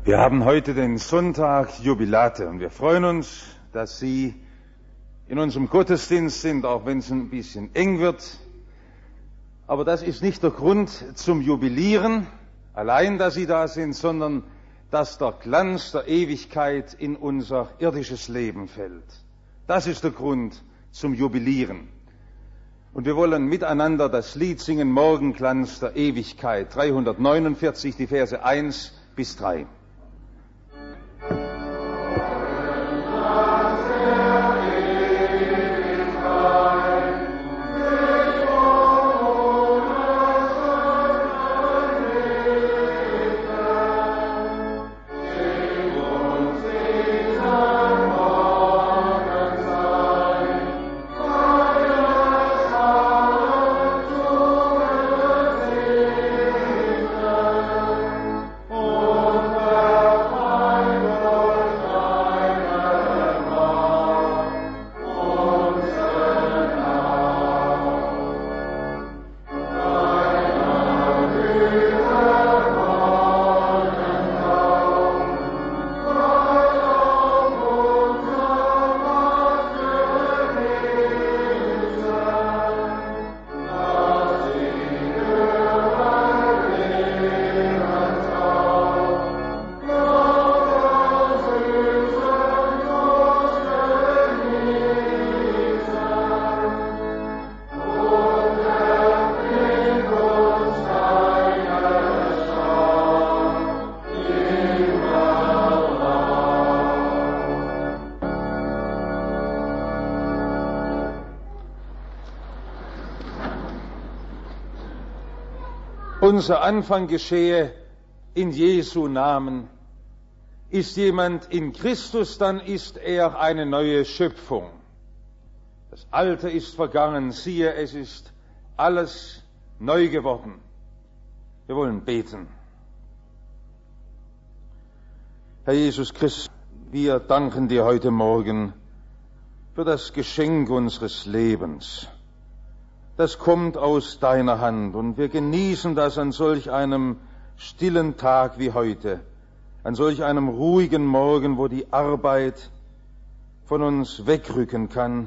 Wir haben heute den Sonntag Jubilate und wir freuen uns, dass Sie in unserem Gottesdienst sind, auch wenn es ein bisschen eng wird. Aber das ist nicht der Grund zum Jubilieren, allein, dass Sie da sind, sondern dass der Glanz der Ewigkeit in unser irdisches Leben fällt. Das ist der Grund zum Jubilieren. Und wir wollen miteinander das Lied singen, Morgenglanz der Ewigkeit, 349, die Verse 1 bis 3. Unser Anfang geschehe in Jesu Namen. Ist jemand in Christus, dann ist er eine neue Schöpfung. Das Alte ist vergangen, siehe, es ist alles neu geworden. Wir wollen beten. Herr Jesus Christus, wir danken dir heute Morgen für das Geschenk unseres Lebens. Das kommt aus deiner Hand und wir genießen das an solch einem stillen Tag wie heute, an solch einem ruhigen Morgen, wo die Arbeit von uns wegrücken kann.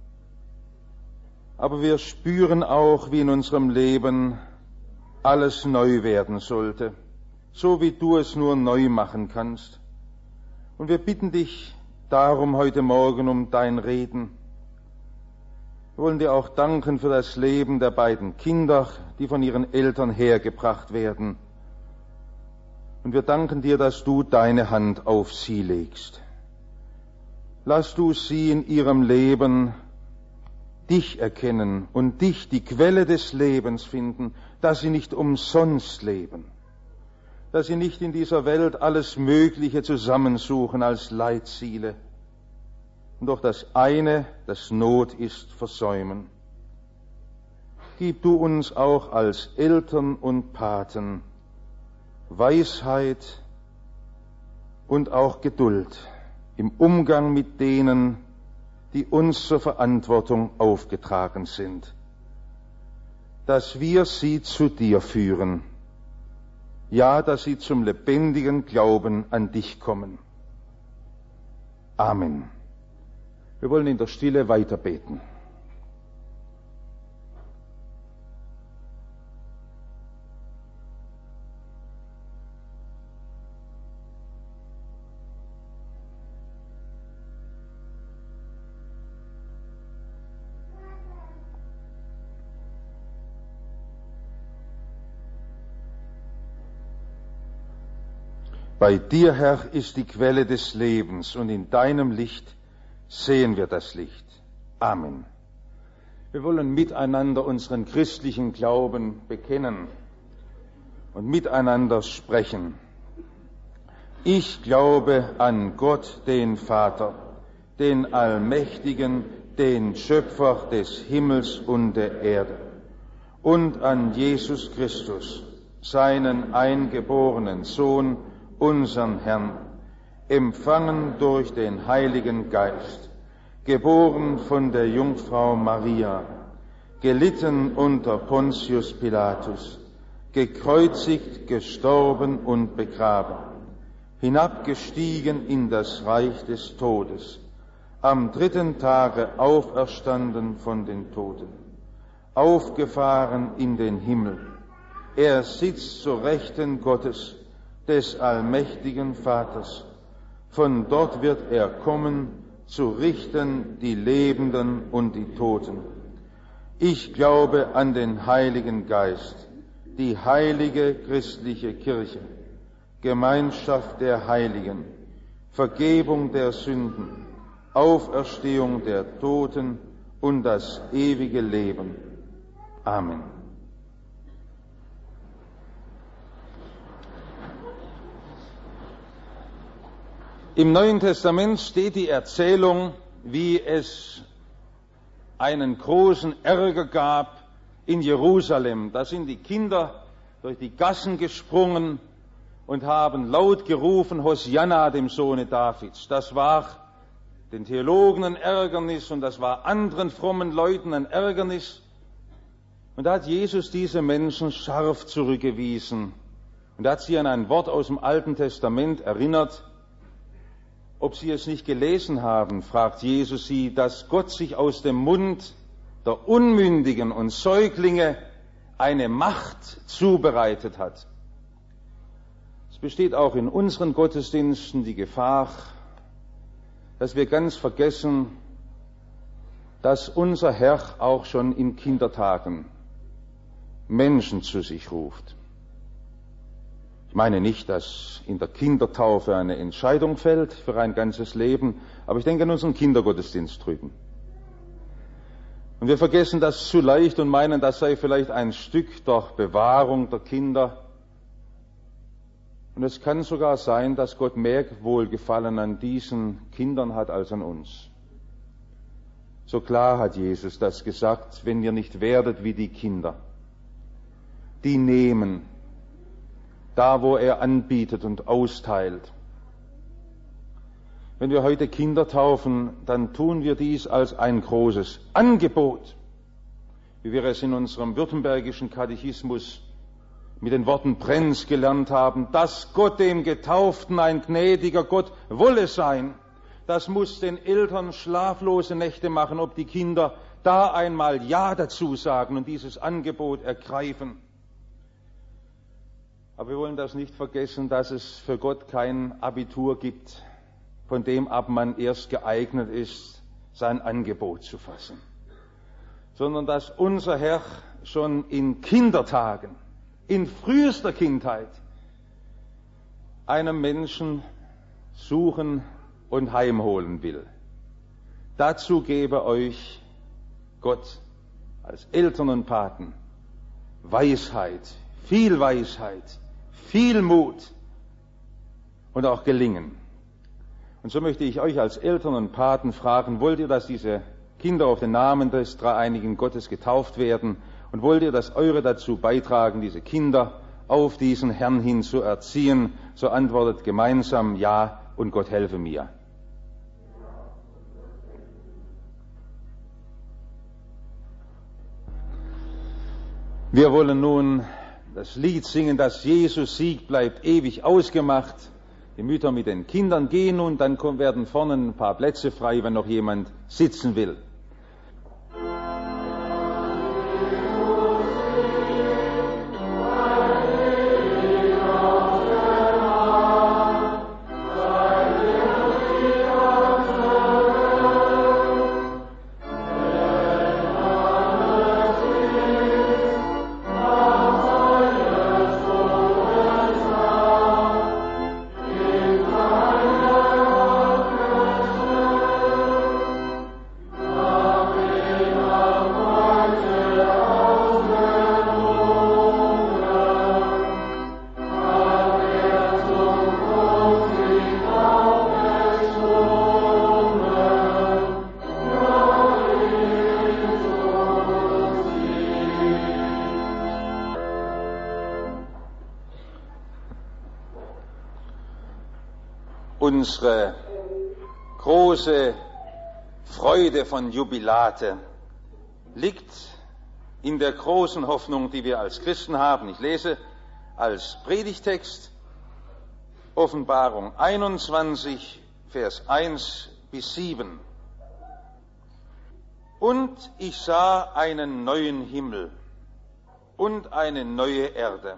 Aber wir spüren auch, wie in unserem Leben alles neu werden sollte, so wie du es nur neu machen kannst. Und wir bitten dich darum heute Morgen um dein Reden. Wir wollen dir auch danken für das Leben der beiden Kinder, die von ihren Eltern hergebracht werden. Und wir danken dir, dass du deine Hand auf sie legst. Lass du sie in ihrem Leben dich erkennen und dich, die Quelle des Lebens, finden, dass sie nicht umsonst leben, dass sie nicht in dieser Welt alles Mögliche zusammensuchen als Leitziele, und doch das eine, das Not ist, versäumen. Gib du uns auch als Eltern und Paten Weisheit und auch Geduld im Umgang mit denen, die uns zur Verantwortung aufgetragen sind, dass wir sie zu dir führen, ja, dass sie zum lebendigen Glauben an dich kommen. Amen. Wir wollen in der Stille weiter beten. Bei dir, Herr, ist die Quelle des Lebens und in deinem Licht sehen wir das Licht. Amen. Wir wollen miteinander unseren christlichen Glauben bekennen und miteinander sprechen. Ich glaube an Gott, den Vater, den Allmächtigen, den Schöpfer des Himmels und der Erde, und an Jesus Christus, seinen eingeborenen Sohn, unseren Herrn, empfangen durch den Heiligen Geist, geboren von der Jungfrau Maria, gelitten unter Pontius Pilatus, gekreuzigt, gestorben und begraben, hinabgestiegen in das Reich des Todes, am 3. Tage auferstanden von den Toten, aufgefahren in den Himmel. Er sitzt zur Rechten Gottes, des allmächtigen Vaters. Von dort wird er kommen, zu richten die Lebenden und die Toten. Ich glaube an den Heiligen Geist, die heilige christliche Kirche, Gemeinschaft der Heiligen, Vergebung der Sünden, Auferstehung der Toten und das ewige Leben. Amen. Im Neuen Testament steht die Erzählung, wie es einen großen Ärger gab in Jerusalem. Da sind die Kinder durch die Gassen gesprungen und haben laut gerufen, Hosianna dem Sohne Davids. Das war den Theologen ein Ärgernis und das war anderen frommen Leuten ein Ärgernis. Und da hat Jesus diese Menschen scharf zurückgewiesen und hat sie an ein Wort aus dem Alten Testament erinnert. Ob sie es nicht gelesen haben, fragt Jesus sie, dass Gott sich aus dem Mund der Unmündigen und Säuglinge eine Macht zubereitet hat. Es besteht auch in unseren Gottesdiensten die Gefahr, dass wir ganz vergessen, dass unser Herr auch schon in Kindertagen Menschen zu sich ruft. Ich meine nicht, dass in der Kindertaufe eine Entscheidung fällt für ein ganzes Leben, aber ich denke an unseren Kindergottesdienst drüben. Und wir vergessen das zu leicht und meinen, das sei vielleicht ein Stück der Bewahrung der Kinder. Und es kann sogar sein, dass Gott mehr Wohlgefallen an diesen Kindern hat als an uns. So klar hat Jesus das gesagt, wenn ihr nicht werdet wie die Kinder, die nehmen, da wo er anbietet und austeilt. Wenn wir heute Kinder taufen, dann tun wir dies als ein großes Angebot, wie wir es in unserem württembergischen Katechismus mit den Worten Brenz gelernt haben, dass Gott dem Getauften ein gnädiger Gott wolle sein. Das muss den Eltern schlaflose Nächte machen, ob die Kinder da einmal Ja dazu sagen und dieses Angebot ergreifen. Aber wir wollen das nicht vergessen, dass es für Gott kein Abitur gibt, von dem ab man erst geeignet ist, sein Angebot zu fassen, sondern dass unser Herr schon in Kindertagen, in frühester Kindheit, einem Menschen suchen und heimholen will. Dazu gebe euch Gott als Eltern und Paten Weisheit, viel Mut und auch Gelingen. Und so möchte ich euch als Eltern und Paten fragen, wollt ihr, dass diese Kinder auf den Namen des dreieinigen Gottes getauft werden? Und wollt ihr, dass eure dazu beitragen, diese Kinder auf diesen Herrn hin zu erziehen? So antwortet gemeinsam Ja und Gott helfe mir. Wir wollen nun das Lied singen, dass Jesus Sieg bleibt ewig ausgemacht. Die Mütter mit den Kindern gehen und dann werden vorne ein paar Plätze frei, wenn noch jemand sitzen will. Unsere große Freude von Jubilate liegt in der großen Hoffnung, die wir als Christen haben. Ich lese als Predigtext Offenbarung 21, Vers 1 bis 7. Und ich sah einen neuen Himmel und eine neue Erde.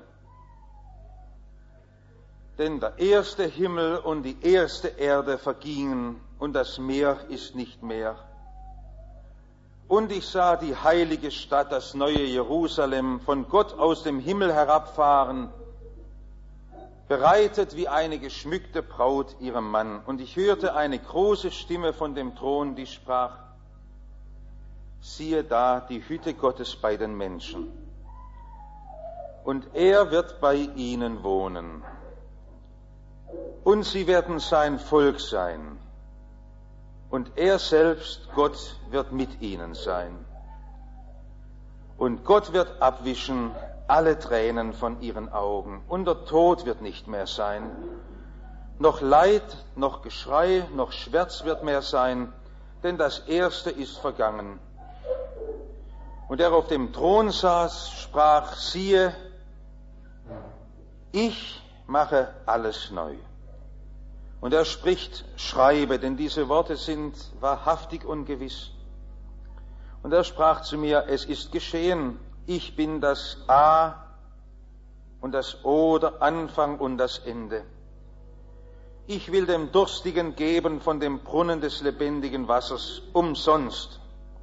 Denn der erste Himmel und die erste Erde vergingen, und das Meer ist nicht mehr. Und ich sah die heilige Stadt, das neue Jerusalem, von Gott aus dem Himmel herabfahren, bereitet wie eine geschmückte Braut ihrem Mann. Und ich hörte eine große Stimme von dem Thron, die sprach: Siehe da, die Hütte Gottes bei den Menschen. Und er wird bei ihnen wohnen. Und sie werden sein Volk sein. Und er selbst, Gott, wird mit ihnen sein. Und Gott wird abwischen alle Tränen von ihren Augen. Und der Tod wird nicht mehr sein. Noch Leid, noch Geschrei, noch Schmerz wird mehr sein, denn das Erste ist vergangen. Und er auf dem Thron saß, sprach: Siehe, ich mache alles neu. Und er spricht: Schreibe, denn diese Worte sind wahrhaftig und gewiss. Und er sprach zu mir: Es ist geschehen. Ich bin das A und das O, der Anfang und das Ende. Ich will dem Durstigen geben von dem Brunnen des lebendigen Wassers umsonst.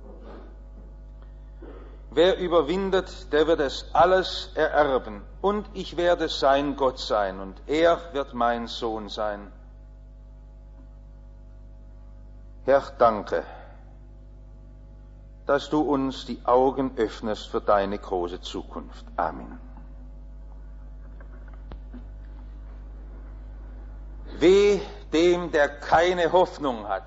Wer überwindet, der wird es alles ererben. Und ich werde sein Gott sein, und er wird mein Sohn sein. Herr, danke, dass du uns die Augen öffnest für deine große Zukunft. Amen. Weh dem, der keine Hoffnung hat.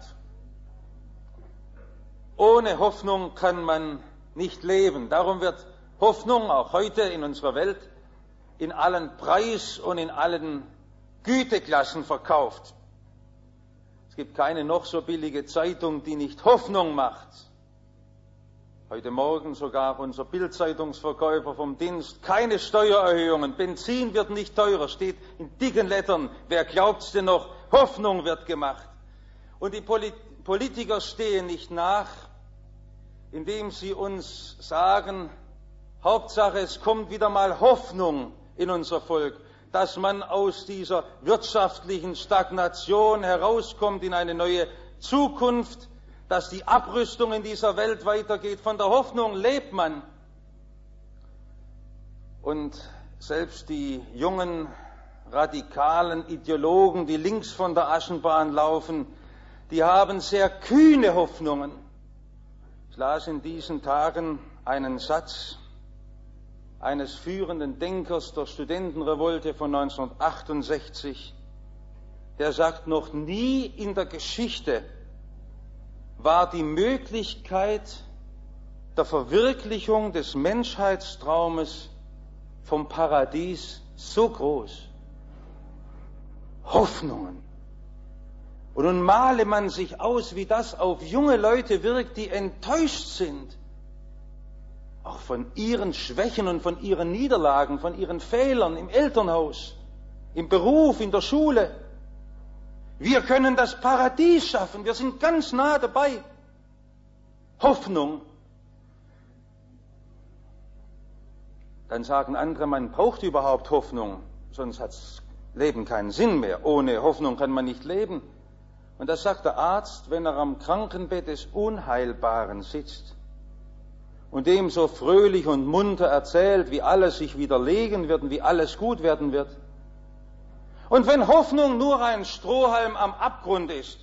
Ohne Hoffnung kann man nicht leben. Darum wird Hoffnung auch heute in unserer Welt in allen Preis- und in allen Güteklassen verkauft. Es gibt keine noch so billige Zeitung, die nicht Hoffnung macht. Heute Morgen sogar unser Bild-Zeitungsverkäufer vom Dienst: keine Steuererhöhungen, Benzin wird nicht teurer, steht in dicken Lettern. Wer glaubt's denn noch? Hoffnung wird gemacht. Und die Politiker stehen nicht nach, indem sie uns sagen: Hauptsache, es kommt wieder mal Hoffnung in unser Volk, dass man aus dieser wirtschaftlichen Stagnation herauskommt in eine neue Zukunft, dass die Abrüstung in dieser Welt weitergeht. Von der Hoffnung lebt man. Und selbst die jungen, radikalen Ideologen, die links von der Aschenbahn laufen, die haben sehr kühne Hoffnungen. Ich las in diesen Tagen einen Satz eines führenden Denkers der Studentenrevolte von 1968, der sagt: Noch nie in der Geschichte war die Möglichkeit der Verwirklichung des Menschheitstraumes vom Paradies so groß. Hoffnungen. Und nun male man sich aus, wie das auf junge Leute wirkt, die enttäuscht sind, auch von ihren Schwächen und von ihren Niederlagen, von ihren Fehlern im Elternhaus, im Beruf, in der Schule. Wir können das Paradies schaffen, wir sind ganz nah dabei. Hoffnung. Dann sagen andere, man braucht überhaupt Hoffnung, sonst hat das Leben keinen Sinn mehr. Ohne Hoffnung kann man nicht leben. Und das sagt der Arzt, wenn er am Krankenbett des Unheilbaren sitzt und dem so fröhlich und munter erzählt, wie alles sich wieder legen wird und wie alles gut werden wird. Und wenn Hoffnung nur ein Strohhalm am Abgrund ist,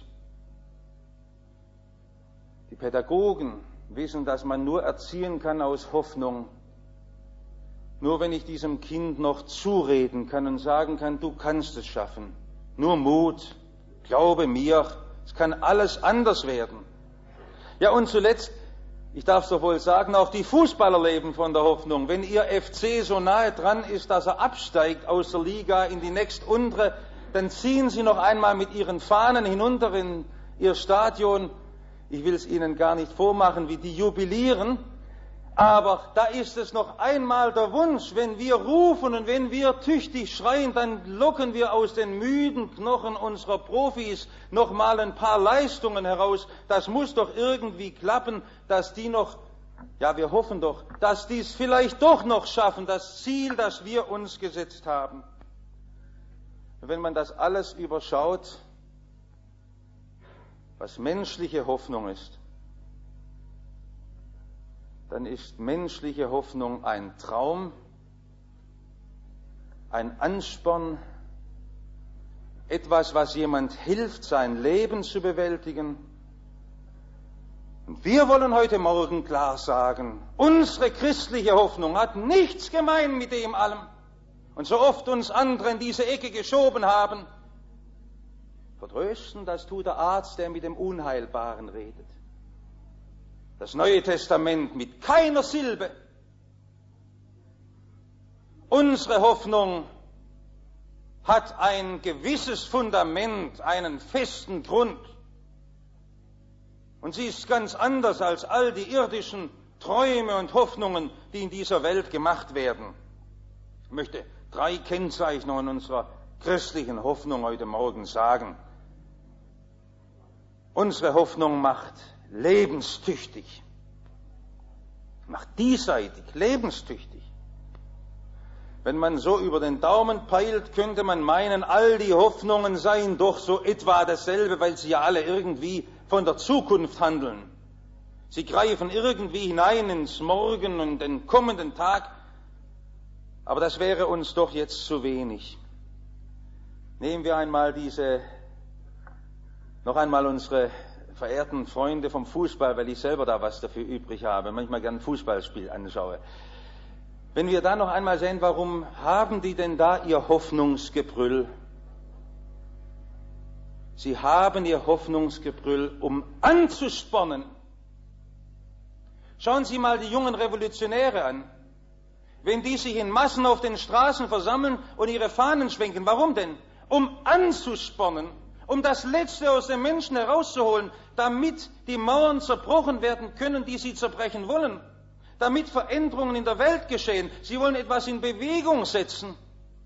die Pädagogen wissen, dass man nur erziehen kann aus Hoffnung. Nur wenn ich diesem Kind noch zureden kann und sagen kann: Du kannst es schaffen. Nur Mut, glaube mir, es kann alles anders werden. Ja, und zuletzt, ich darf es doch wohl sagen, auch die Fußballer leben von der Hoffnung. Wenn ihr FC so nahe dran ist, dass er absteigt aus der Liga in die nächstuntere, dann ziehen sie noch einmal mit ihren Fahnen hinunter in ihr Stadion. Ich will es Ihnen gar nicht vormachen, wie die jubilieren. Aber da ist es noch einmal der Wunsch, wenn wir rufen und wenn wir tüchtig schreien, dann locken wir aus den müden Knochen unserer Profis noch mal ein paar Leistungen heraus. Das muss doch irgendwie klappen, dass die noch, ja, wir hoffen doch, dass die es vielleicht doch noch schaffen, das Ziel, das wir uns gesetzt haben. Wenn man das alles überschaut, was menschliche Hoffnung ist, dann ist menschliche Hoffnung ein Traum, ein Ansporn, etwas, was jemand hilft, sein Leben zu bewältigen. Und wir wollen heute Morgen klar sagen, unsere christliche Hoffnung hat nichts gemein mit dem allem. Und so oft uns andere in diese Ecke geschoben haben, vertrösten, das tut der Arzt, der mit dem Unheilbaren redet. Das Neue Testament mit keiner Silbe. Unsere Hoffnung hat ein gewisses Fundament, einen festen Grund. Und sie ist ganz anders als all die irdischen Träume und Hoffnungen, die in dieser Welt gemacht werden. Ich möchte 3 Kennzeichnungen unserer christlichen Hoffnung heute Morgen sagen. Unsere Hoffnung macht lebenstüchtig, macht diesseitig lebenstüchtig. Wenn man so über den Daumen peilt, könnte man meinen, all die Hoffnungen seien doch so etwa dasselbe, weil sie ja alle irgendwie von der Zukunft handeln. Sie greifen irgendwie hinein ins Morgen und den kommenden Tag, aber das wäre uns doch jetzt zu wenig. Nehmen wir noch einmal unsere verehrten Freunde vom Fußball, weil ich selber da was dafür übrig habe, manchmal gern ein Fußballspiel anschaue. Wenn wir da noch einmal sehen, warum haben die denn da ihr Hoffnungsgebrüll? Sie haben ihr Hoffnungsgebrüll, um anzuspornen. Schauen Sie mal die jungen Revolutionäre an. Wenn die sich in Massen auf den Straßen versammeln und ihre Fahnen schwenken, warum denn? Um anzuspornen, um das Letzte aus den Menschen herauszuholen, damit die Mauern zerbrochen werden können, die sie zerbrechen wollen, damit Veränderungen in der Welt geschehen. Sie wollen etwas in Bewegung setzen.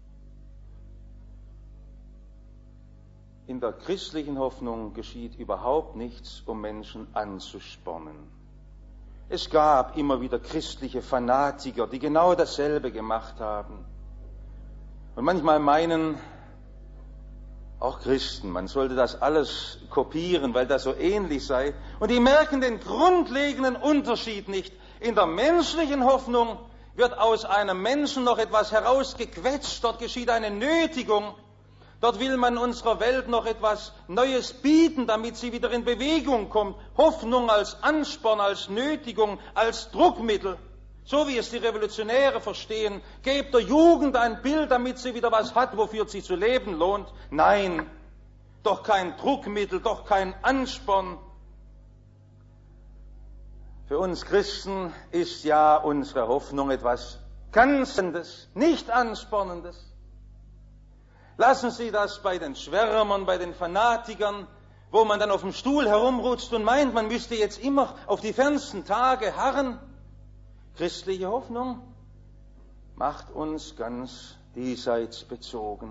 In der christlichen Hoffnung geschieht überhaupt nichts, um Menschen anzuspornen. Es gab immer wieder christliche Fanatiker, die genau dasselbe gemacht haben. Und manchmal meinen auch Christen, man sollte das alles kopieren, weil das so ähnlich sei. Und die merken den grundlegenden Unterschied nicht. In der menschlichen Hoffnung wird aus einem Menschen noch etwas herausgequetscht. Dort geschieht eine Nötigung. Dort will man unserer Welt noch etwas Neues bieten, damit sie wieder in Bewegung kommt. Hoffnung als Ansporn, als Nötigung, als Druckmittel. So wie es die Revolutionäre verstehen. Gebt der Jugend ein Bild, damit sie wieder was hat, wofür sie zu leben lohnt. Nein, doch kein Druckmittel, doch kein Ansporn. Für uns Christen ist ja unsere Hoffnung etwas ganz anderes, nicht Anspornendes. Lassen Sie das bei den Schwärmern, bei den Fanatikern, wo man dann auf dem Stuhl herumrutscht und meint, man müsste jetzt immer auf die fernsten Tage harren. Christliche Hoffnung macht uns ganz diesseits bezogen,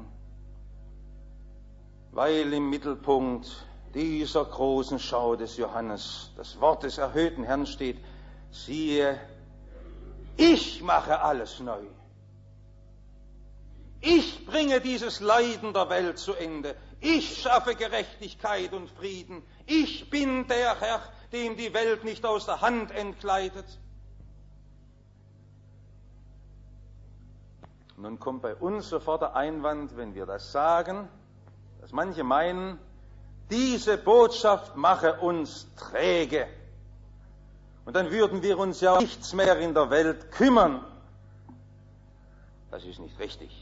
weil im Mittelpunkt dieser großen Schau des Johannes das Wort des erhöhten Herrn steht: Siehe, ich mache alles neu. Ich bringe dieses Leiden der Welt zu Ende. Ich schaffe Gerechtigkeit und Frieden. Ich bin der Herr, dem die Welt nicht aus der Hand entgleitet. Nun kommt bei uns sofort der Einwand, wenn wir das sagen, dass manche meinen, diese Botschaft mache uns träge. Und dann würden wir uns ja nichts mehr in der Welt kümmern. Das ist nicht richtig.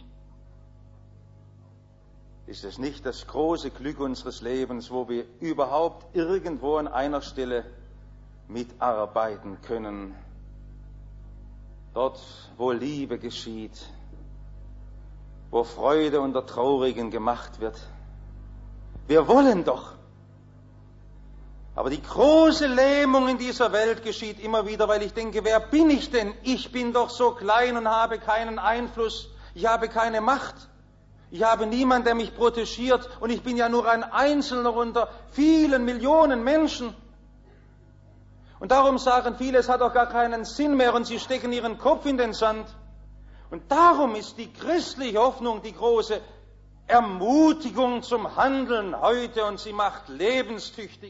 Ist es nicht das große Glück unseres Lebens, wo wir überhaupt irgendwo an einer Stelle mitarbeiten können? Dort, wo Liebe geschieht, wo Freude unter Traurigen gemacht wird. Wir wollen doch, Aber die große Lähmung in dieser Welt geschieht immer wieder, weil ich denke, wer bin ich denn? Ich bin doch so klein und habe keinen Einfluss. Ich habe keine Macht. Ich habe niemanden, der mich protegiert. Und ich bin ja nur ein Einzelner unter vielen Millionen Menschen. Und darum sagen viele, es hat doch gar keinen Sinn mehr und sie stecken ihren Kopf in den Sand. Und darum ist die christliche Hoffnung die große Ermutigung zum Handeln heute und sie macht lebenstüchtig.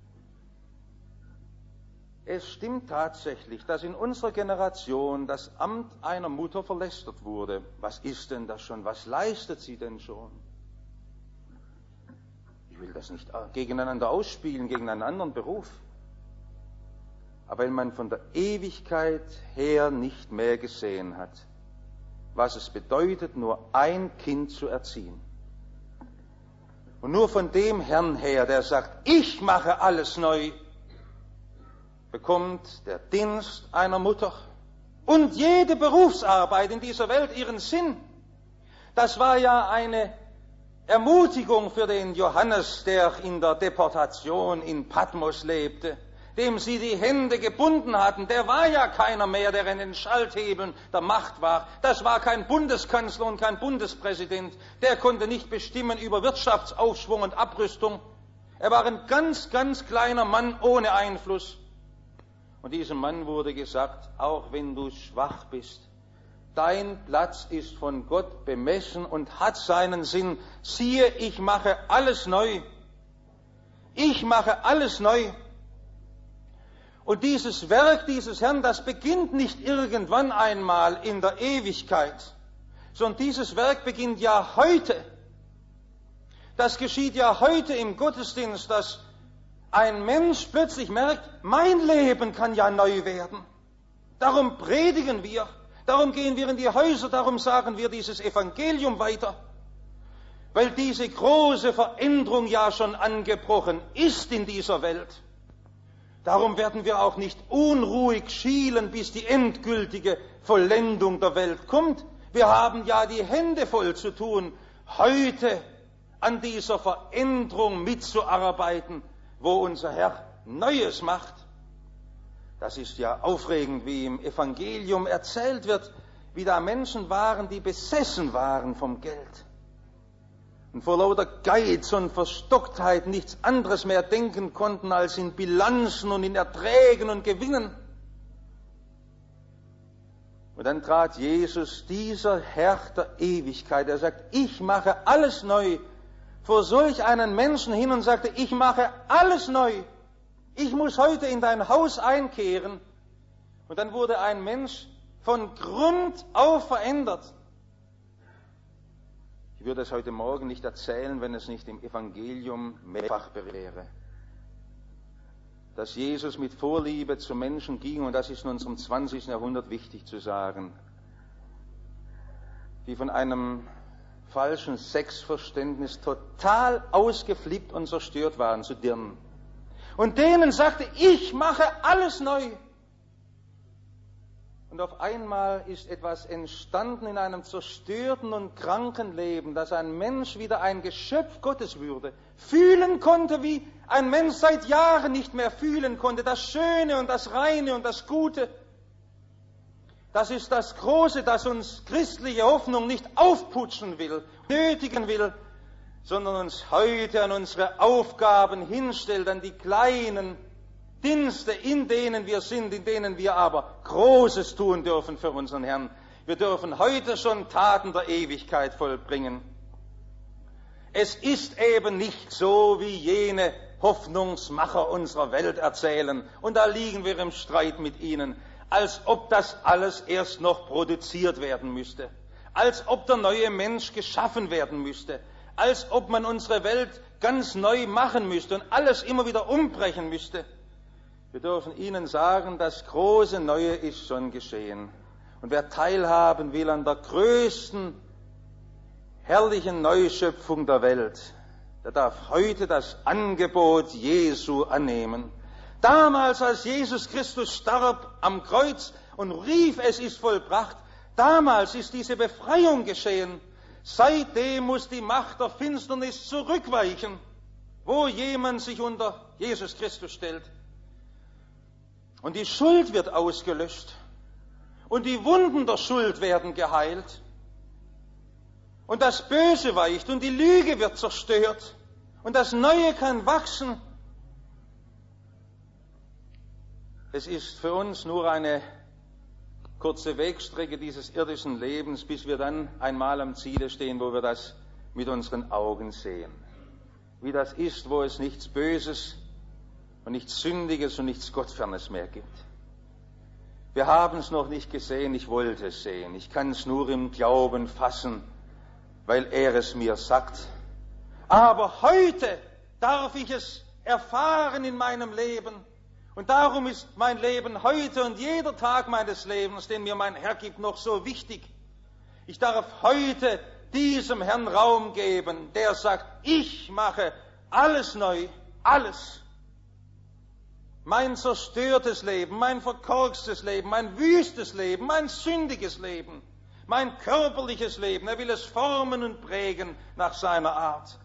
Es stimmt tatsächlich, dass in unserer Generation das Amt einer Mutter verlästert wurde. Was ist denn das schon? Was leistet sie denn schon? Ich will das nicht gegeneinander ausspielen, gegen einen anderen Beruf. Aber wenn man von der Ewigkeit her nicht mehr gesehen hat, was es bedeutet, nur ein Kind zu erziehen. Und nur von dem Herrn her, der sagt, ich mache alles neu, bekommt der Dienst einer Mutter und jede Berufsarbeit in dieser Welt ihren Sinn. Das war ja eine Ermutigung für den Johannes, der in der Deportation in Patmos lebte, dem sie die Hände gebunden hatten. Der war ja keiner mehr, der in den Schalthebeln der Macht war. Das war kein Bundeskanzler und kein Bundespräsident. Der konnte nicht bestimmen über Wirtschaftsaufschwung und Abrüstung. Er war ein ganz, ganz kleiner Mann ohne Einfluss. Und diesem Mann wurde gesagt, auch wenn du schwach bist, dein Platz ist von Gott bemessen und hat seinen Sinn. Siehe, ich mache alles neu. Ich mache alles neu. Und dieses Werk dieses Herrn, das beginnt nicht irgendwann einmal in der Ewigkeit, sondern dieses Werk beginnt ja heute. Das geschieht ja heute im Gottesdienst, dass ein Mensch plötzlich merkt, mein Leben kann ja neu werden. Darum predigen wir, darum gehen wir in die Häuser, darum sagen wir dieses Evangelium weiter. Weil diese große Veränderung ja schon angebrochen ist in dieser Welt. Darum werden wir auch nicht unruhig schielen, bis die endgültige Vollendung der Welt kommt. Wir haben ja die Hände voll zu tun, heute an dieser Veränderung mitzuarbeiten, wo unser Herr Neues macht. Das ist ja aufregend, wie im Evangelium erzählt wird, wie da Menschen waren, die besessen waren vom Geld und vor lauter Geiz und Verstocktheit nichts anderes mehr denken konnten als in Bilanzen und in Erträgen und Gewinnen. Und dann trat Jesus, dieser Herr der Ewigkeit, er sagt, ich mache alles neu, vor solch einen Menschen hin und sagte, ich mache alles neu. Ich muss heute in dein Haus einkehren. Und dann wurde ein Mensch von Grund auf verändert. Ich würde es heute Morgen nicht erzählen, wenn es nicht im Evangelium mehrfach wäre. Dass Jesus mit Vorliebe zu Menschen ging, und das ist in unserem 20. Jahrhundert wichtig zu sagen, die von einem falschen Sexverständnis total ausgeflippt und zerstört waren, zu Dirnen. Und denen sagte, ich mache alles neu. Und auf einmal ist etwas entstanden in einem zerstörten und kranken Leben, dass ein Mensch wieder ein Geschöpf Gottes würde, fühlen konnte, wie ein Mensch seit Jahren nicht mehr fühlen konnte, das Schöne und das Reine und das Gute. Das ist das Große, das uns christliche Hoffnung nicht aufputschen will, nötigen will, sondern uns heute an unsere Aufgaben hinstellt, an die kleinen Dienste, in denen wir sind, in denen wir aber Großes tun dürfen für unseren Herrn. Wir dürfen heute schon Taten der Ewigkeit vollbringen. Es ist eben nicht so, wie jene Hoffnungsmacher unserer Welt erzählen, und da liegen wir im Streit mit ihnen, als ob das alles erst noch produziert werden müsste, als ob der neue Mensch geschaffen werden müsste, als ob man unsere Welt ganz neu machen müsste und alles immer wieder umbrechen müsste. Wir dürfen ihnen sagen, das große Neue ist schon geschehen. Und wer teilhaben will an der größten, herrlichen Neuschöpfung der Welt, der darf heute das Angebot Jesu annehmen. Damals, als Jesus Christus starb am Kreuz und rief, es ist vollbracht, damals ist diese Befreiung geschehen. Seitdem muss die Macht der Finsternis zurückweichen. wo jemand sich unter Jesus Christus stellt. Und die Schuld wird ausgelöscht. Und die Wunden der Schuld werden geheilt. Und das Böse weicht und die Lüge wird zerstört. Und das Neue kann wachsen. Es ist für uns nur eine kurze Wegstrecke dieses irdischen Lebens, bis wir dann einmal am Ziele stehen, wo wir das mit unseren Augen sehen. Wie das ist, wo es nichts Böses und nichts Sündiges und nichts Gottfernes mehr gibt. Wir haben es noch nicht gesehen, ich wollte es sehen. Ich kann es nur im Glauben fassen, weil er es mir sagt. Aber heute darf ich es erfahren in meinem Leben. Und darum ist mein Leben heute und jeder Tag meines Lebens, den mir mein Herr gibt, noch so wichtig. Ich darf heute diesem Herrn Raum geben, der sagt, ich mache alles neu, alles. Mein zerstörtes Leben, mein verkorkstes Leben, mein wüstes Leben, mein sündiges Leben, mein körperliches Leben, er will es formen und prägen nach seiner Art.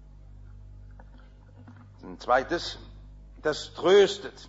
Ein zweites, das tröstet.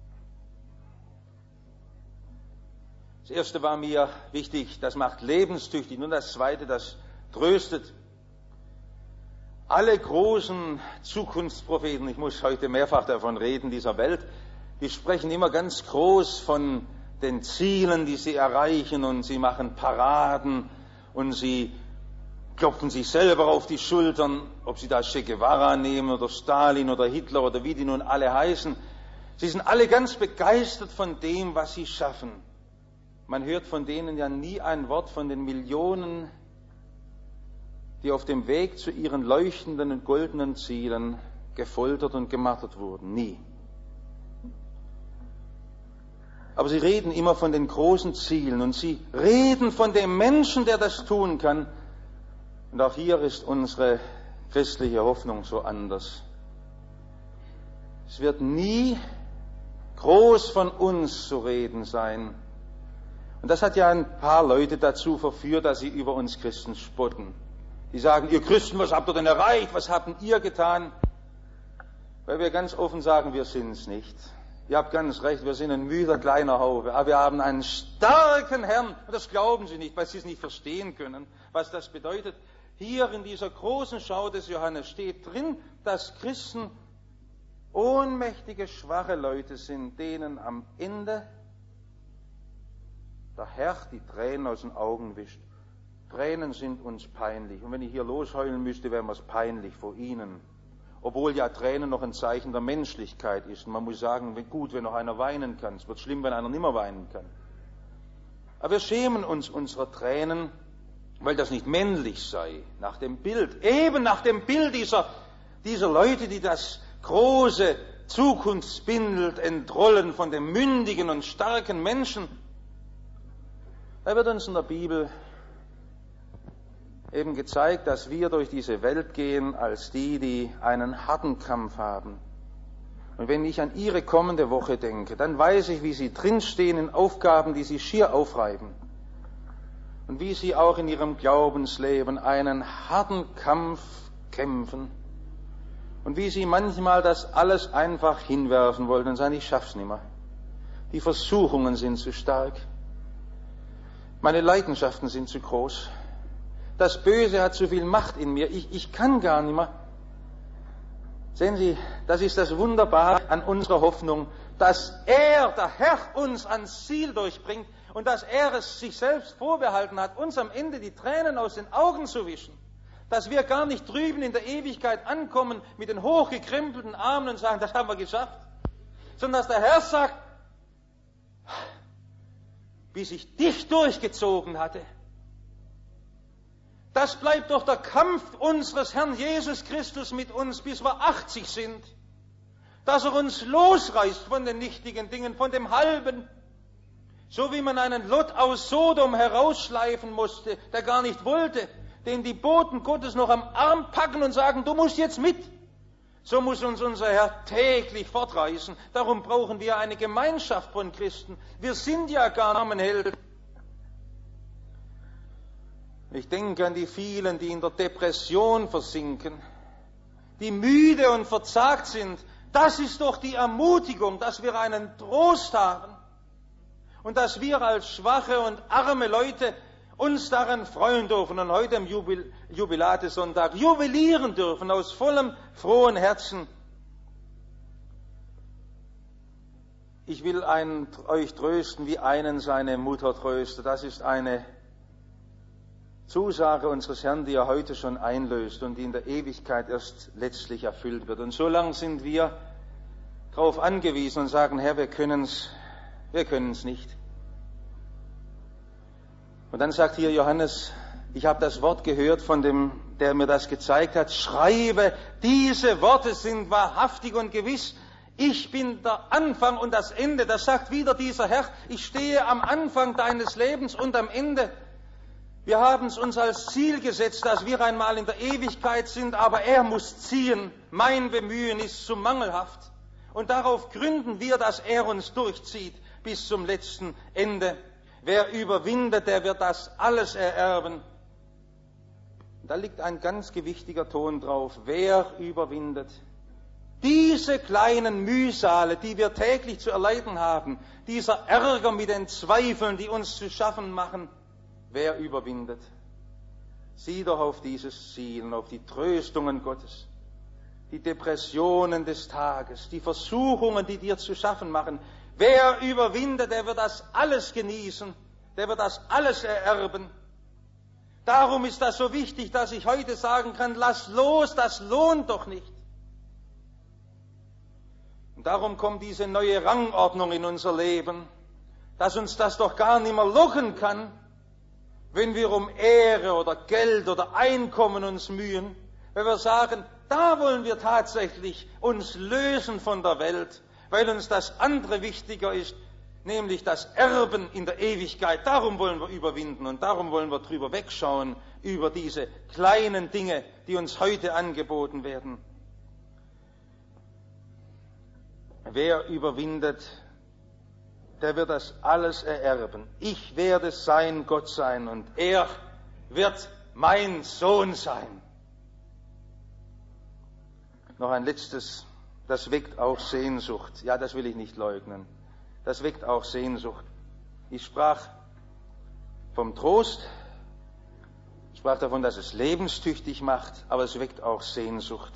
Das erste war mir wichtig, das macht lebenstüchtig. Nun das zweite, das tröstet. Alle großen Zukunftspropheten, ich muss heute mehrfach davon reden, dieser Welt, die sprechen immer ganz groß von den Zielen, die sie erreichen, und sie machen Paraden und sie klopfen sich selber auf die Schultern, ob sie da Che Guevara nehmen oder Stalin oder Hitler oder wie die nun alle heißen. Sie sind alle ganz begeistert von dem, was sie schaffen. Man hört von denen ja nie ein Wort von den Millionen, die auf dem Weg zu ihren leuchtenden und goldenen Zielen gefoltert und gemartert wurden. Nie. Aber sie reden immer von den großen Zielen und sie reden von dem Menschen, der das tun kann. Und auch hier ist unsere christliche Hoffnung so anders. Es wird nie groß von uns zu reden sein. Und das hat ja ein paar Leute dazu verführt, dass sie über uns Christen spotten. Die sagen, ihr Christen, was habt ihr denn erreicht? Was habt ihr getan? Weil wir ganz offen sagen, wir sind es nicht. Ihr habt ganz recht, wir sind ein müder kleiner Haufe, aber wir haben einen starken Herrn. Und das glauben sie nicht, weil sie es nicht verstehen können, was das bedeutet. Hier in dieser großen Schau des Johannes steht drin, dass Christen ohnmächtige, schwache Leute sind, denen am Ende der Herr die Tränen aus den Augen wischt. Tränen sind uns peinlich. Und wenn ich hier losheulen müsste, wäre mir es peinlich vor Ihnen. Obwohl ja Tränen noch ein Zeichen der Menschlichkeit ist. Und man muss sagen, gut, wenn noch einer weinen kann. Es wird schlimm, wenn einer nimmer weinen kann. Aber wir schämen uns unserer Tränen, weil das nicht männlich sei. Nach dem Bild, eben nach dem Bild dieser Leute, die das große Zukunftsbild entrollen von dem mündigen und starken Menschen. Da wird uns in der Bibel eben gezeigt, dass wir durch diese Welt gehen als die einen harten Kampf haben. Und wenn ich an Ihre kommende Woche denke, dann weiß ich, wie Sie drinstehen in Aufgaben, die Sie schier aufreiben. Und wie Sie auch in Ihrem Glaubensleben einen harten Kampf kämpfen. Und wie Sie manchmal das alles einfach hinwerfen wollen und sagen, ich schaff's nicht mehr. Die Versuchungen sind zu stark. Meine Leidenschaften sind zu groß. Das Böse hat zu viel Macht in mir. Ich kann gar nicht mehr. Sehen Sie, das ist das Wunderbare an unserer Hoffnung, dass der Herr, uns ans Ziel durchbringt und dass er es sich selbst vorbehalten hat, uns am Ende die Tränen aus den Augen zu wischen. Dass wir gar nicht drüben in der Ewigkeit ankommen mit den hochgekrempelten Armen und sagen, das haben wir geschafft. Sondern dass der Herr sagt, bis ich dich durchgezogen hatte. Das bleibt doch der Kampf unseres Herrn Jesus Christus mit uns, bis wir 80 sind. Dass er uns losreißt von den nichtigen Dingen, von dem Halben. So wie man einen Lot aus Sodom herausschleifen musste, der gar nicht wollte, den die Boten Gottes noch am Arm packen und sagen, du musst jetzt mit. So muss uns unser Herr täglich fortreißen. Darum brauchen wir eine Gemeinschaft von Christen. Wir sind ja gar Namenhelden. Ich denke an die vielen, die in der Depression versinken, die müde und verzagt sind. Das ist doch die Ermutigung, dass wir einen Trost haben und dass wir als schwache und arme Leute uns daran freuen dürfen und heute am Jubilatesonntag jubilieren dürfen aus vollem frohen Herzen. Ich will euch trösten, wie einen seine Mutter tröstet. Das ist eine Zusage unseres Herrn, die er heute schon einlöst und die in der Ewigkeit erst letztlich erfüllt wird. Und so lange sind wir darauf angewiesen und sagen, Herr, wir können's nicht. Und dann sagt hier Johannes, ich habe das Wort gehört von dem, der mir das gezeigt hat, schreibe, diese Worte sind wahrhaftig und gewiss. Ich bin der Anfang und das Ende. Das sagt wieder dieser Herr, ich stehe am Anfang deines Lebens und am Ende. Wir haben es uns als Ziel gesetzt, dass wir einmal in der Ewigkeit sind, aber er muss ziehen. Mein Bemühen ist zu mangelhaft. Und darauf gründen wir, dass er uns durchzieht bis zum letzten Ende. Wer überwindet, der wird das alles ererben. Da liegt ein ganz gewichtiger Ton drauf. Wer überwindet? Diese kleinen Mühsale, die wir täglich zu erleiden haben, dieser Ärger mit den Zweifeln, die uns zu schaffen machen, wer überwindet? Sieh doch auf dieses Ziel und auf die Tröstungen Gottes, die Depressionen des Tages, die Versuchungen, die dir zu schaffen machen. Wer überwindet, der wird das alles genießen, der wird das alles ererben. Darum ist das so wichtig, dass ich heute sagen kann, lass los, das lohnt doch nicht. Und darum kommt diese neue Rangordnung in unser Leben, dass uns das doch gar nicht mehr locken kann, wenn wir um Ehre oder Geld oder Einkommen uns mühen, wenn wir sagen, da wollen wir tatsächlich uns lösen von der Welt, weil uns das andere wichtiger ist, nämlich das Erben in der Ewigkeit. Darum wollen wir überwinden und darum wollen wir drüber wegschauen, über diese kleinen Dinge, die uns heute angeboten werden. Wer überwindet, der wird das alles ererben. Ich werde sein Gott sein und er wird mein Sohn sein. Noch ein letztes, das weckt auch Sehnsucht. Ja, das will ich nicht leugnen. Das weckt auch Sehnsucht. Ich sprach vom Trost, ich sprach davon, dass es lebenstüchtig macht, aber es weckt auch Sehnsucht.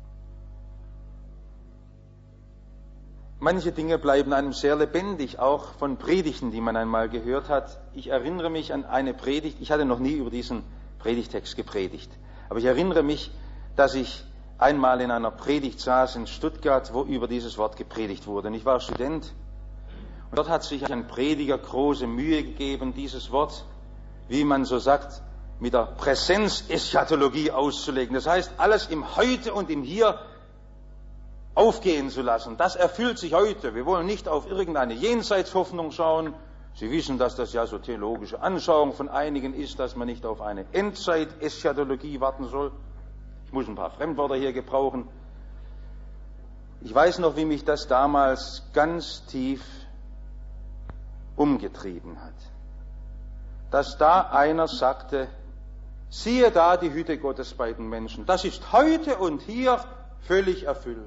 Manche Dinge bleiben einem sehr lebendig, auch von Predigten, die man einmal gehört hat. Ich erinnere mich an eine Predigt, ich hatte noch nie über diesen Predigtext gepredigt, aber ich erinnere mich, dass ich einmal in einer Predigt saß in Stuttgart, wo über dieses Wort gepredigt wurde. Und ich war Student und dort hat sich ein Prediger große Mühe gegeben, dieses Wort, wie man so sagt, mit der Präsenzeschatologie auszulegen. Das heißt, alles im Heute und im Hier aufgehen zu lassen. Das erfüllt sich heute. Wir wollen nicht auf irgendeine Jenseitshoffnung schauen. Sie wissen, dass das ja so theologische Anschauung von einigen ist, dass man nicht auf eine Endzeit-Eschatologie warten soll. Ich muss ein paar Fremdwörter hier gebrauchen. Ich weiß noch, wie mich das damals ganz tief umgetrieben hat. Dass da einer sagte, siehe da die Hütte Gottes bei den Menschen. Das ist heute und hier völlig erfüllt.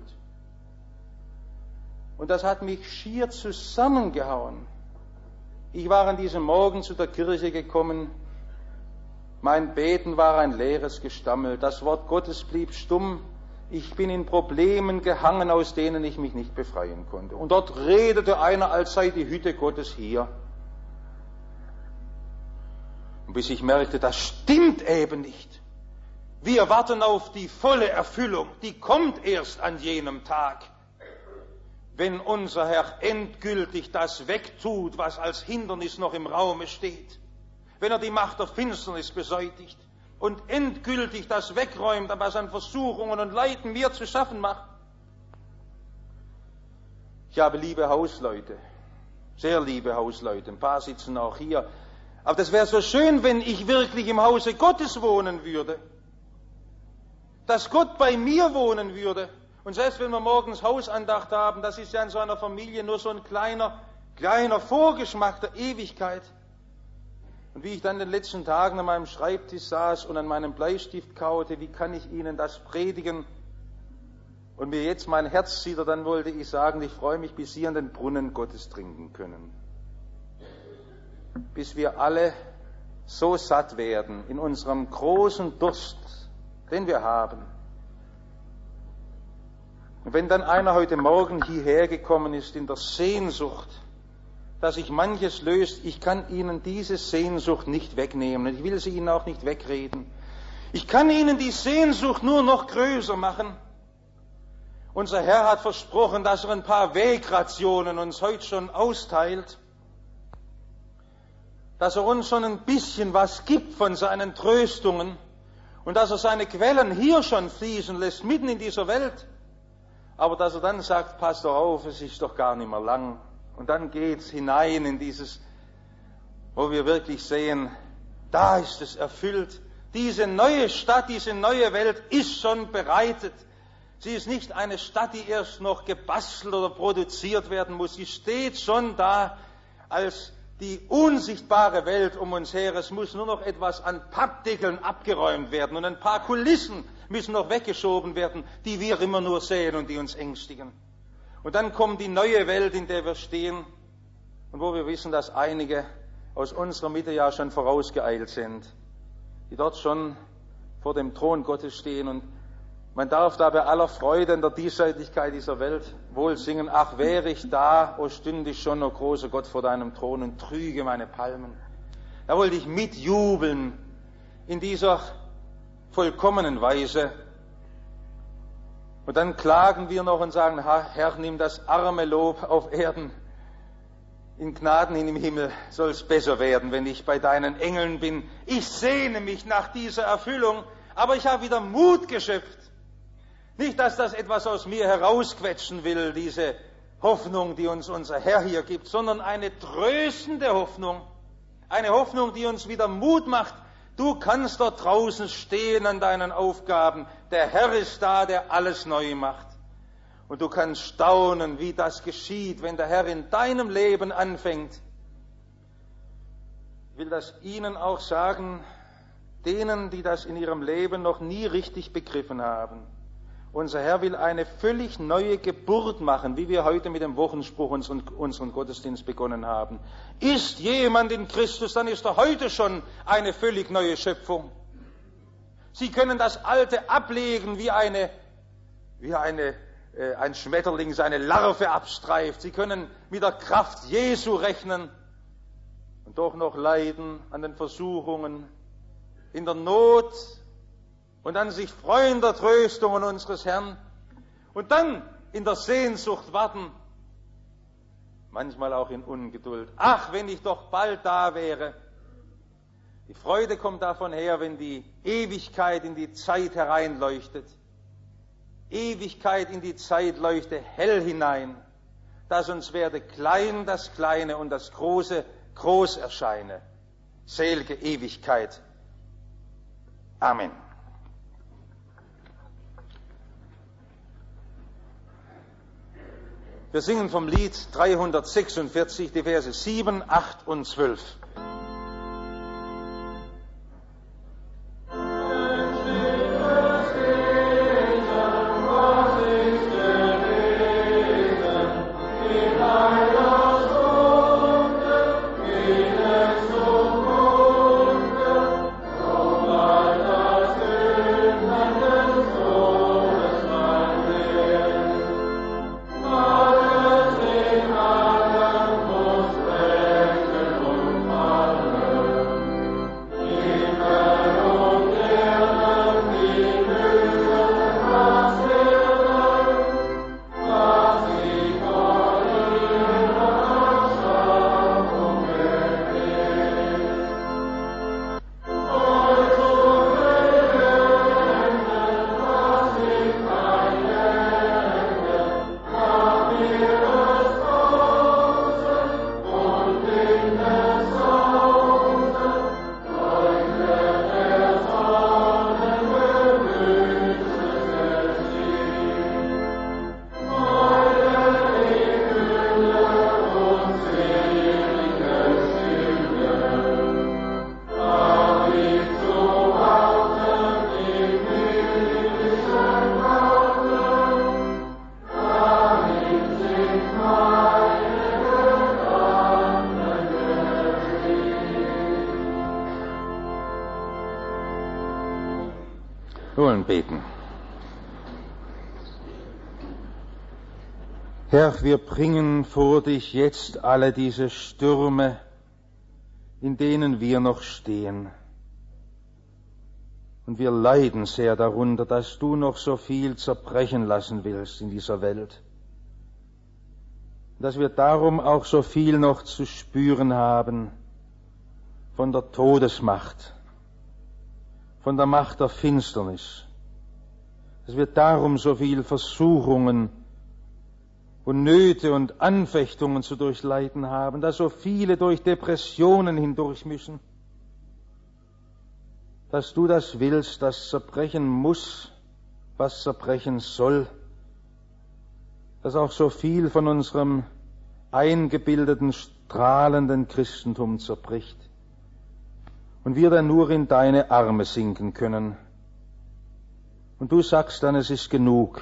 Und das hat mich schier zusammengehauen. Ich war an diesem Morgen zu der Kirche gekommen. Mein Beten war ein leeres Gestammel. Das Wort Gottes blieb stumm. Ich bin in Problemen gehangen, aus denen ich mich nicht befreien konnte. Und dort redete einer, als sei die Hütte Gottes hier. Und bis ich merkte, das stimmt eben nicht. Wir warten auf die volle Erfüllung. Die kommt erst an jenem Tag, wenn unser Herr endgültig das wegtut, was als Hindernis noch im Raume steht. Wenn er die Macht der Finsternis beseitigt und endgültig das wegräumt, was an Versuchungen und Leiden mir zu schaffen macht. Ich habe liebe Hausleute, sehr liebe Hausleute, ein paar sitzen auch hier. Aber das wäre so schön, wenn ich wirklich im Hause Gottes wohnen würde. Dass Gott bei mir wohnen würde. Und selbst wenn wir morgens Hausandacht haben, das ist ja in so einer Familie nur so ein kleiner Vorgeschmack der Ewigkeit. Und wie ich dann in den letzten Tagen an meinem Schreibtisch saß und an meinem Bleistift kaute, wie kann ich Ihnen das predigen? und mir jetzt mein Herz zieht, dann wollte ich sagen, ich freue mich, bis Sie an den Brunnen Gottes trinken können. Bis wir alle so satt werden in unserem großen Durst, den wir haben. Und wenn dann einer heute Morgen hierher gekommen ist in der Sehnsucht, dass sich manches löst, ich kann Ihnen diese Sehnsucht nicht wegnehmen. Ich will sie Ihnen auch nicht wegreden. Ich kann Ihnen die Sehnsucht nur noch größer machen. Unser Herr hat versprochen, dass er ein paar Wegrationen uns heute schon austeilt, dass er uns schon ein bisschen was gibt von seinen Tröstungen und dass er seine Quellen hier schon fließen lässt, mitten in dieser Welt. Aber dass er dann sagt, passt doch auf, es ist doch gar nicht mehr lang. Und dann geht's hinein in dieses, wo wir wirklich sehen, da ist es erfüllt. Diese neue Stadt, diese neue Welt ist schon bereitet. Sie ist nicht eine Stadt, die erst noch gebastelt oder produziert werden muss. Sie steht schon da als die unsichtbare Welt um uns her. Es muss nur noch etwas an Pappdeckeln abgeräumt werden und ein paar Kulissen müssen noch weggeschoben werden, die wir immer nur sehen und die uns ängstigen. Und dann kommt die neue Welt, in der wir stehen und wo wir wissen, dass einige aus unserer Mitte ja schon vorausgeeilt sind, die dort schon vor dem Thron Gottes stehen. Und man darf da bei aller Freude in der Diesseitigkeit dieser Welt wohl singen, ach, wäre ich da, o stünde ich schon, o großer Gott, vor deinem Thron und trüge meine Palmen. Da wollte ich mitjubeln in dieser vollkommenen Weise. Und dann klagen wir noch und sagen, Herr, nimm das arme Lob auf Erden. In Gnaden hin im Himmel soll es besser werden, wenn ich bei deinen Engeln bin. Ich sehne mich nach dieser Erfüllung, aber ich habe wieder Mut geschöpft. Nicht, dass das etwas aus mir herausquetschen will, diese Hoffnung, die uns unser Herr hier gibt, sondern eine tröstende Hoffnung. Eine Hoffnung, die uns wieder Mut macht. Du kannst dort draußen stehen an deinen Aufgaben. Der Herr ist da, der alles neu macht. Und du kannst staunen, wie das geschieht, wenn der Herr in deinem Leben anfängt. Ich will das Ihnen auch sagen, denen, die das in ihrem Leben noch nie richtig begriffen haben. Unser Herr will eine völlig neue Geburt machen, wie wir heute mit dem Wochenspruch unseren Gottesdienst begonnen haben. Ist jemand in Christus, dann ist er heute schon eine völlig neue Schöpfung. Sie können das Alte ablegen, wie ein Schmetterling seine Larve abstreift. Sie können mit der Kraft Jesu rechnen und doch noch leiden an den Versuchungen, in der Not und dann sich freuen der Tröstungen unseres Herrn und dann in der Sehnsucht warten, manchmal auch in Ungeduld. Ach, wenn ich doch bald da wäre. Die Freude kommt davon her, wenn die Ewigkeit in die Zeit hereinleuchtet. Ewigkeit in die Zeit leuchte hell hinein, dass uns werde klein das Kleine und das Große groß erscheine. Selige Ewigkeit. Amen. Wir singen vom Lied 346, die Verse 7, 8 und 12. beten. Herr, wir bringen vor dich jetzt alle diese Stürme, in denen wir noch stehen. Und wir leiden sehr darunter, dass du noch so viel zerbrechen lassen willst in dieser Welt. Dass wir darum auch so viel noch zu spüren haben von der Todesmacht, von der Macht der Finsternis. Dass wir darum so viel Versuchungen und Nöte und Anfechtungen zu durchleiden haben, dass so viele durch Depressionen hindurch müssen, dass du das willst, dass zerbrechen muss, was zerbrechen soll, dass auch so viel von unserem eingebildeten, strahlenden Christentum zerbricht und wir dann nur in deine Arme sinken können. Und du sagst dann, es ist genug,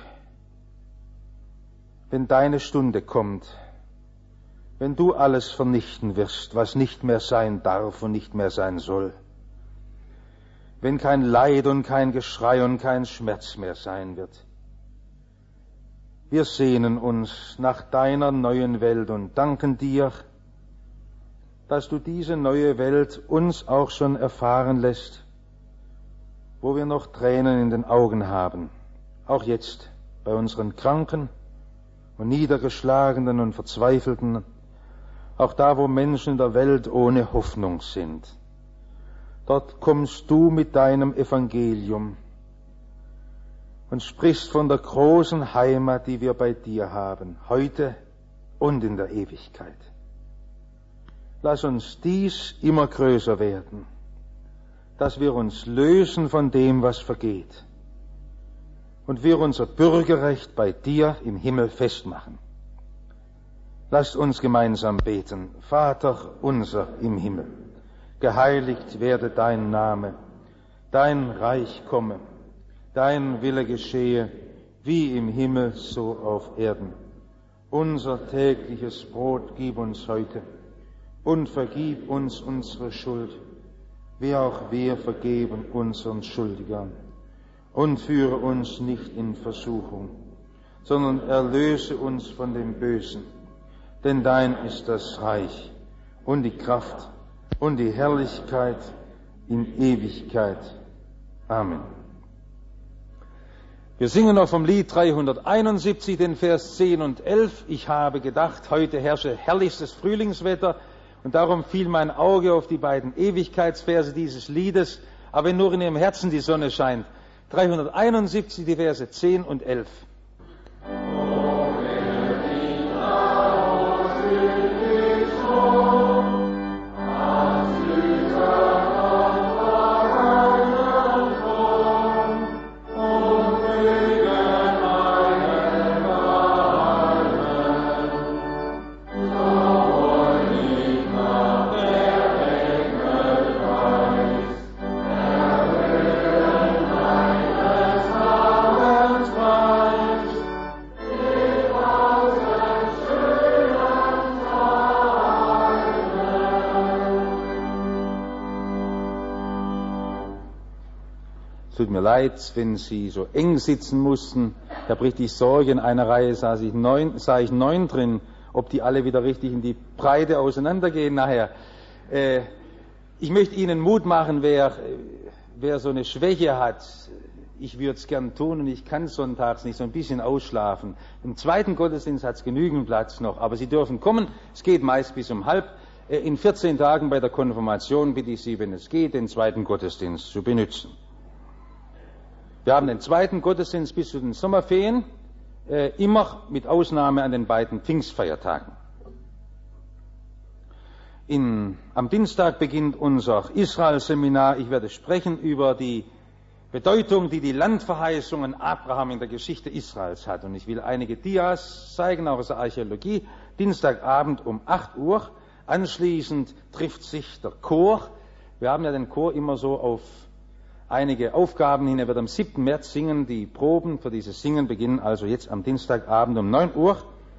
wenn deine Stunde kommt, wenn du alles vernichten wirst, was nicht mehr sein darf und nicht mehr sein soll, wenn kein Leid und kein Geschrei und kein Schmerz mehr sein wird. Wir sehnen uns nach deiner neuen Welt und danken dir, dass du diese neue Welt uns auch schon erfahren lässt, wo wir noch Tränen in den Augen haben, auch jetzt bei unseren Kranken und Niedergeschlagenen und Verzweifelten, auch da, wo Menschen in der Welt ohne Hoffnung sind. Dort kommst du mit deinem Evangelium und sprichst von der großen Heimat, die wir bei dir haben, heute und in der Ewigkeit. Lass uns dies immer größer werden, dass wir uns lösen von dem, was vergeht, und wir unser Bürgerrecht bei dir im Himmel festmachen. Lasst uns gemeinsam beten. Vater unser im Himmel, geheiligt werde dein Name, dein Reich komme, dein Wille geschehe, wie im Himmel so auf Erden. Unser tägliches Brot gib uns heute und vergib uns unsere Schuld, wie auch wir vergeben unseren Schuldigern. Und führe uns nicht in Versuchung, sondern erlöse uns von dem Bösen. Denn dein ist das Reich und die Kraft und die Herrlichkeit in Ewigkeit. Amen. Wir singen noch vom Lied 371, den Vers 10 und 11. Ich habe gedacht, heute herrsche herrlichstes Frühlingswetter, und darum fiel mein Auge auf die beiden Ewigkeitsverse dieses Liedes. Aber wenn nur in ihrem Herzen die Sonne scheint, 371, die Verse 10 und 11. Tut mir leid, wenn Sie so eng sitzen mussten. Ich habe richtig Sorge. In einer Reihe sah ich 9 drin, ob die alle wieder richtig in die Breite auseinandergehen nachher. Ich möchte Ihnen Mut machen, wer so eine Schwäche hat. Ich würde es gern tun und ich kann sonntags nicht, so ein bisschen ausschlafen. Im zweiten Gottesdienst hat es genügend Platz noch, aber Sie dürfen kommen. Es geht meist bis um 12:30. In 14 Tagen bei der Konfirmation bitte ich Sie, wenn es geht, den zweiten Gottesdienst zu benutzen. Wir haben den zweiten Gottesdienst bis zu den Sommerferien, immer mit Ausnahme an den beiden Pfingstfeiertagen. Am Dienstag beginnt unser Israel-Seminar. Ich werde sprechen über die Bedeutung, die die Landverheißungen Abraham in der Geschichte Israels hat. Und ich will einige Dias zeigen, auch aus der Archäologie. Dienstagabend um 8 Uhr. Anschließend trifft sich der Chor. Wir haben ja den Chor immer so auf einige Aufgaben hin. Er wird am 7. März singen. Die Proben für dieses Singen beginnen also jetzt am Dienstagabend um 9 Uhr.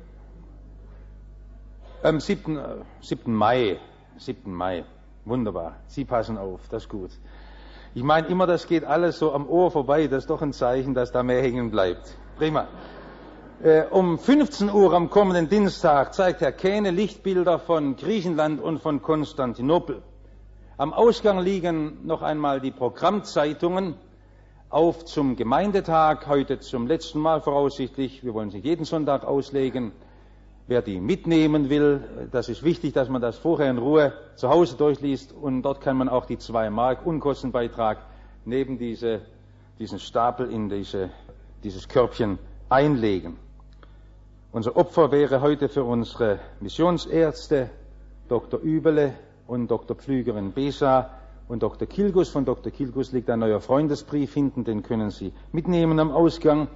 Am 7. Mai. Wunderbar. Sie passen auf, das ist gut. Ich meine immer, das geht alles so am Ohr vorbei. Das ist doch ein Zeichen, dass da mehr hängen bleibt. Prima. Um 15 Uhr am kommenden Dienstag zeigt Herr Kähne Lichtbilder von Griechenland und von Konstantinopel. Am Ausgang liegen noch einmal die Programmzeitungen auf zum Gemeindetag, heute zum letzten Mal voraussichtlich. Wir wollen sie jeden Sonntag auslegen. Wer die mitnehmen will, das ist wichtig, dass man das vorher in Ruhe zu Hause durchliest, und dort kann man auch die 2 Mark Unkostenbeitrag neben diesen Stapel in dieses Körbchen einlegen. Unser Opfer wäre heute für unsere Missionsärzte Dr. Übele und Dr. Pflügerin Besa und Dr. Kilgus. Von Dr. Kilgus liegt ein neuer Freundesbrief hinten, den können Sie mitnehmen am Ausgang.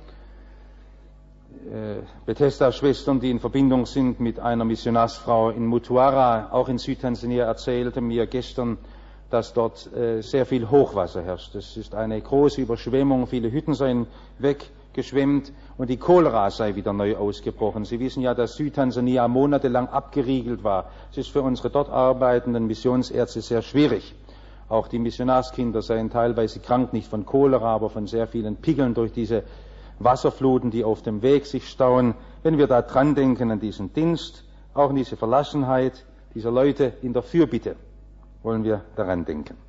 Bethesda-Schwestern, die in Verbindung sind mit einer Missionarsfrau in Mtwara, auch in Südtansania, erzählte mir gestern, dass dort sehr viel Hochwasser herrscht. Es ist eine große Überschwemmung, viele Hütten seien weggeschwemmt und die Cholera sei wieder neu ausgebrochen. Sie wissen ja, dass Südtansania monatelang abgeriegelt war. Es ist für unsere dort arbeitenden Missionsärzte sehr schwierig. Auch die Missionarskinder seien teilweise krank, nicht von Cholera, aber von sehr vielen Pickeln durch diese Wasserfluten, die auf dem Weg sich stauen. Wenn wir da dran denken an diesen Dienst, auch an diese Verlassenheit dieser Leute in der Fürbitte, wollen wir daran denken.